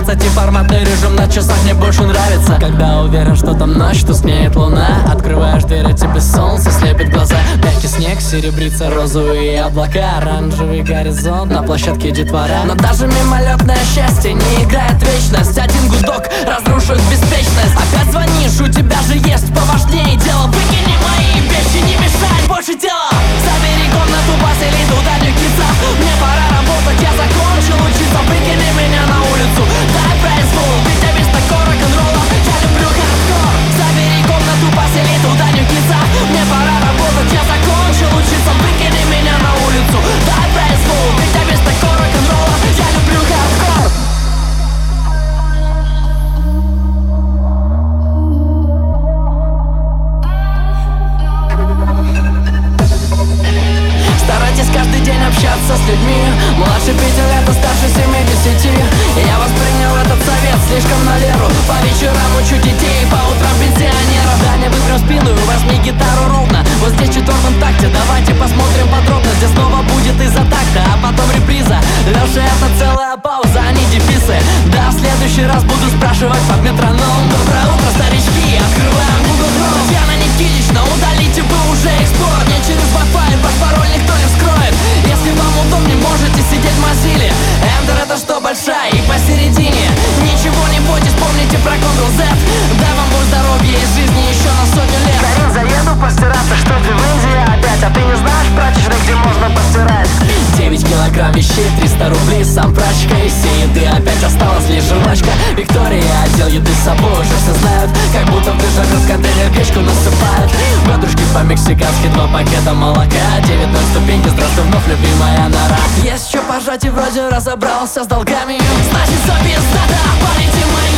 16 форматный режим на часах мне больше нравится. Когда уверен, что там ночь, тускнеет луна. Открываешь дверь, а тебе солнце слепит глаза. Мягкий снег, серебрится розовые облака. Оранжевый горизонт, на площадке детвора. Но даже мимолетное счастье не играет вечность. Один гудок разрушит беспечность. Опять звонишь, у тебя же есть поважнее дело. Выкини мои вещи, не мешай больше дела. Забери комнату, посели туда Ньюкиса. Мне пора работать, я закончил учиться. Выкини меня на улицу, дай произвол. Ведь я без такого рок-н-ролла, я люблю хардкор. Забери комнату, посели туда Ньюкиса. Мне пора работать, я закончил учиться. Выкини меня на улицу, дай произвол. Ведь я без такого рок-н-ролла, я люблю хардкор. Старайтесь каждый день общаться с людьми. Младше 5 лет, а старше 70. И я воспринял этот совет слишком на веру. По вечерам учу детей, по утрам пенсионеров. Да, не выпрям спину, возьми гитару ровно. Вот здесь в четвертом такте, давайте посмотрим подробно. Здесь снова будет из-за такта, а потом реприза. Леша, это целая пауза, а не дефисы. Да, в следующий раз буду спрашивать под метроном. Доброе утро, старички, открываем Google Chrome. Татьяна Никитична, удалите вы уже экспорт. Не через Wi-Fi, ваш пароль никто не вскроет. Если вам удобнее, можете сидеть в Mozilla. Enter — это что, большая и посередине. Ничего не бойтесь, помните про Ctrl-Z. Дай вам Бог здоровья и жизни еще на 100 лет. Карин, заеду постираться, что ты в Индии опять? А ты не знаешь прачечной, где можно постирать? 9 килограмм вещей, 300 рублей, сам прачка. Из всей еды опять осталась лишь жвачка. Виктория, отдел еды с собой уже все знают. Как будто в дышах контейнер гречку насыпают. Бедрушки по-мексикански, 2 пакета молока. 9-0 ступеньки, здравствуй вновь, любимая нора. Есть что пожать и вроде разобрался с долгами. Значит, все пиздата, полетим мы.